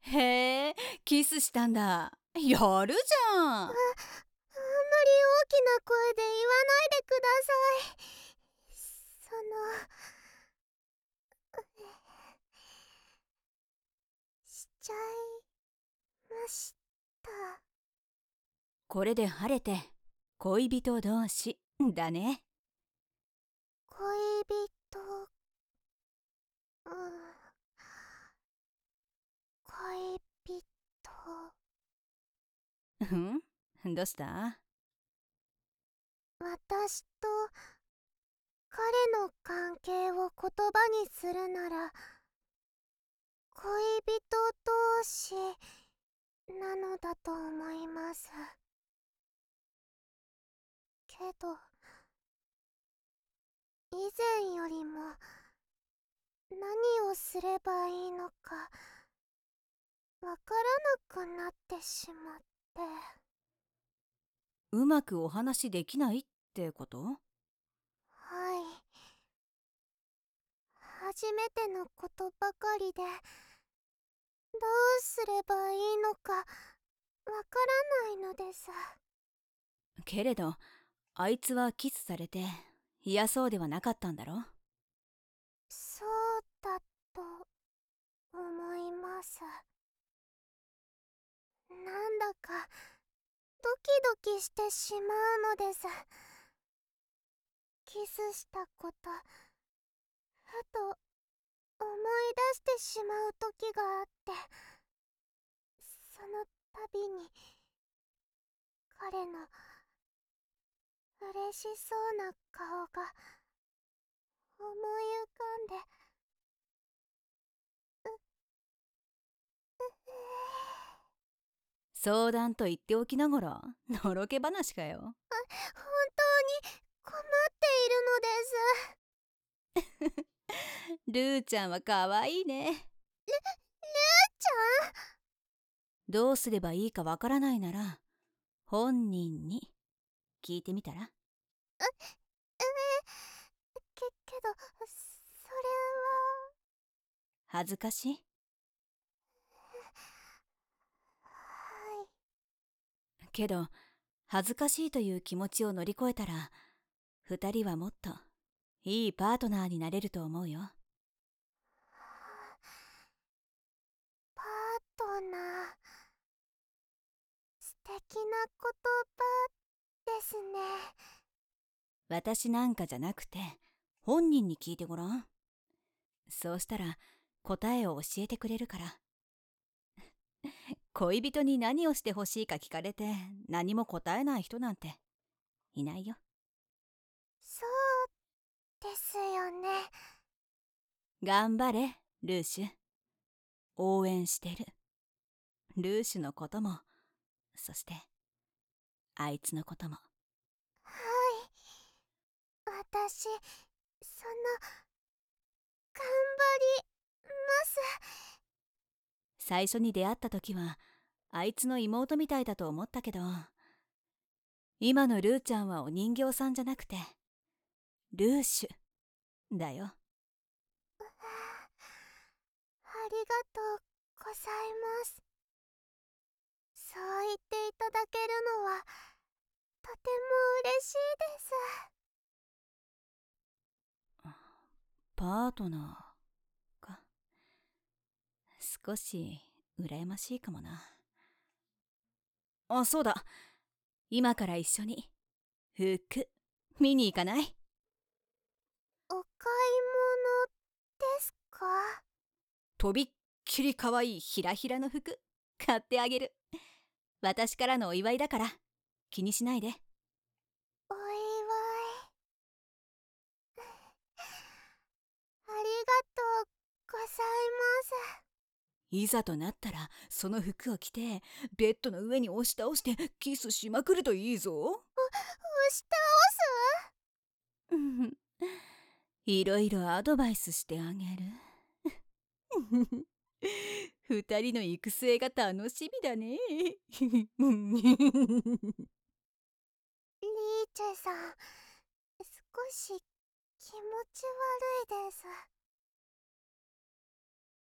へえ、キスしたんだ。やるじゃん。 あんまり大きな声で言わないでください。しちゃいました。 これで晴れて恋人同士だね。 恋人、うん、恋人。 どうした？ 私と彼の関係を言葉にするなら、恋人同士なのだと思います。けど、以前よりも何をすればいいのかわからなくなってしまって。 うまくお話できないってこと？ はい。初めてのことばかりで、どうすればいいのかわからないのです。 けれど、あいつはキスされて嫌そうではなかったんだろ？ そうだと思います。なんだかドキドキしてしまうのです。キスしたこと、ふと思い出してしまう時があって、その度に彼の嬉しそうな顔が思い浮かんで、 相談と言っておきながらのろけ話かよ。 本当に困っているのです。 ルーちゃんはかわいいね。 ルーちゃん。 どうすればいいかわからないなら本人に聞いてみたら？ けど、それは。 恥ずかしい？ はい。 けど恥ずかしいという気持ちを乗り越えたら二人はもっといいパートナーになれると思うよ。 パートナー。素敵な言葉ですね。 私なんかじゃなくて本人に聞いてごらん。そうしたら答えを教えてくれるから。恋人に何をしてほしいか聞かれて何も答えない人なんていないよ。 そうですよね。 頑張れルーシュ。応援してる。ルーシュのことも、そしてあいつのことも。 はい。私、頑張ります。 最初に出会った時はあいつの妹みたいだと思ったけど、今のルーちゃんはお人形さんじゃなくてルーシュだよ。 ありがとうございます。そう言っていただけるのはとても嬉しいです。 パートナーか。少し羨ましいかもな。あ、そうだ。今から一緒に服見に行かない？ お買い物ですか？ とびっきり可愛いひらひらの服買ってあげる。私からのお祝いだから気にしないで。 お祝い。ありがとうございます。 いざとなったらその服を着てベッドの上に押し倒してキスしまくるといいぞ。 押し倒す。 うん、いろいろアドバイスしてあげる。二人の行く末が楽しみだね。 リーチェさん、少し気持ち悪いです。